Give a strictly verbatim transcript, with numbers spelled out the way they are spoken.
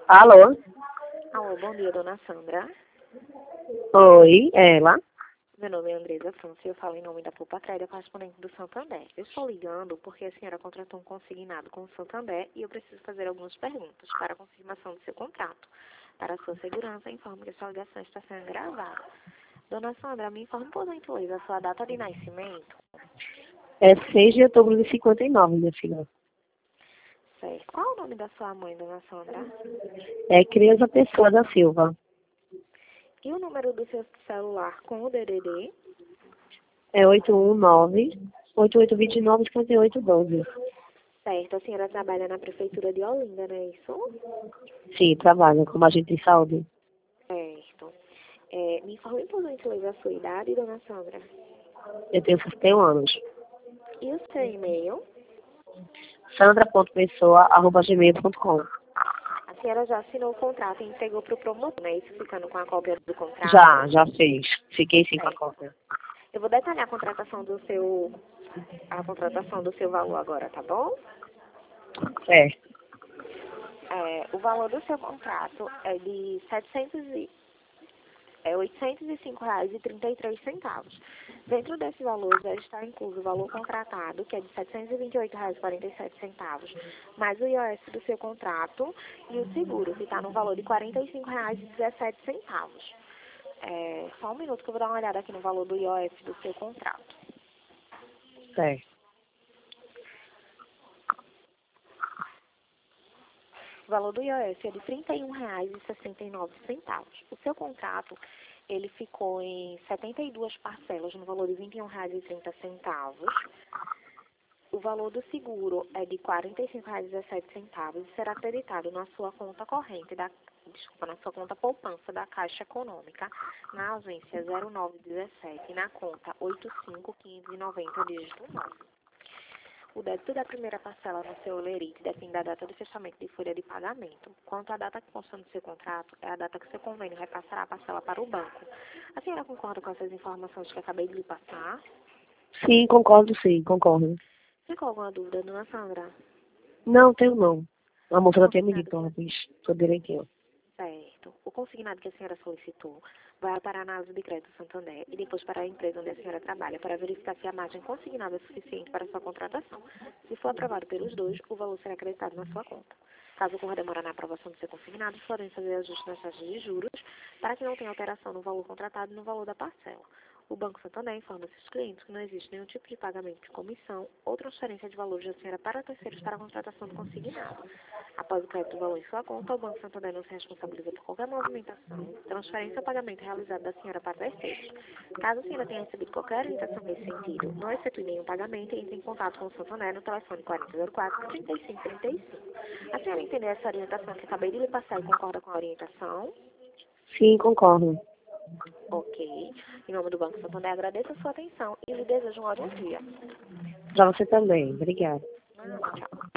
Alô? Alô, bom dia, dona Sandra. Oi, ela? Meu nome é Andresa França e eu falo em nome da Poupa Crédito, correspondente do Santander. Eu estou ligando porque a senhora contratou um consignado com o Santander e eu preciso fazer algumas perguntas para a confirmação do seu contrato. Para a sua segurança, informe que a sua ligação está sendo gravada. Dona Sandra, me informe, por gentileza, a sua data de nascimento. É seis de outubro de cinquenta e nove, minha filha. Certo. Qual é o nome da sua mãe, dona Sandra? É Criança Pessoa da Silva. E o número do seu celular com o D D D? É oito um nove, oito oito dois nove, cinco oito um dois. Certo. A senhora trabalha na Prefeitura de Olinda, não é isso? Sim, trabalho como agente de saúde. Certo. É, me informe, por gentileza, a sua idade, dona Sandra. Eu tenho sessenta e um anos. E o seu e-mail? sandra ponto pessoa arroba gmail ponto com. A senhora já assinou o contrato e entregou para o promotor, né? Isso ficando com a cópia do contrato? Já, já fez. Fiquei sim com a É. cópia. Eu vou detalhar a contratação do seu, a contratação do seu valor agora, tá bom? Certo. É, o valor do seu contrato é de setecentos e, é oitocentos e cinco reais e trinta e três centavos. Dentro desse valor já está incluso o valor contratado, que é de setecentos e vinte e oito reais e quarenta e sete centavos, mais o I O S do seu contrato e o seguro, que está no valor de quarenta e cinco reais e dezessete centavos. É, só um minuto que eu vou dar uma olhada aqui no valor do I O S do seu contrato. Certo. O valor do I O S é de trinta e um reais e sessenta e nove centavos. O seu contrato, ele ficou em setenta e duas parcelas no valor de vinte e um reais e trinta centavos. O valor do seguro é de quarenta e cinco reais e dezessete centavos e será acreditado na sua conta corrente, da, desculpa, na sua conta poupança da Caixa Econômica, na ausência zero nove dezessete e na conta oito cinco um cinco nove zero dígito nove. O débito da primeira parcela no seu olerite depende da data do fechamento de folha de pagamento. Quanto à data que consta no seu contrato, é a data que seu convênio repassará a parcela para o banco. A senhora concorda com essas informações que acabei de lhe passar? Sim, concordo sim, concordo. Ficou alguma dúvida, dona Sandra? Não, tenho não. A moça O já tinha me consignado dito, ela que... diz, tudo direitinho. Certo. O consignado que a senhora solicitou vai para a análise de crédito Santander e depois para a empresa onde a senhora trabalha para verificar se a margem consignada é suficiente para a sua contratação. Se for aprovado pelos dois, o valor será acreditado na sua conta. Caso ocorra demora na aprovação do seu consignado, podem fazer ajustes nas taxas de juros para que não tenha alteração no valor contratado e no valor da parcela. O Banco Santander informa seus clientes que não existe nenhum tipo de pagamento de comissão ou transferência de valores da senhora para terceiros para a contratação do consignado. Após o crédito do valor em sua conta, o Banco Santander não se responsabiliza por qualquer movimentação, transferência ou pagamento realizado da senhora para terceiros. Caso a senhora tenha recebido qualquer orientação nesse sentido, não efetue nenhum pagamento e entre em contato com o Santander no telefone quarenta zero quatro, trinta e cinco trinta e cinco. A senhora entendeu essa orientação que acabei de lhe passar e concorda com a orientação? Sim, concordo. Ok. Em nome do Banco Santander, agradeço a sua atenção e lhe desejo um ótimo dia. Pra você também. Obrigada. Nada, tchau.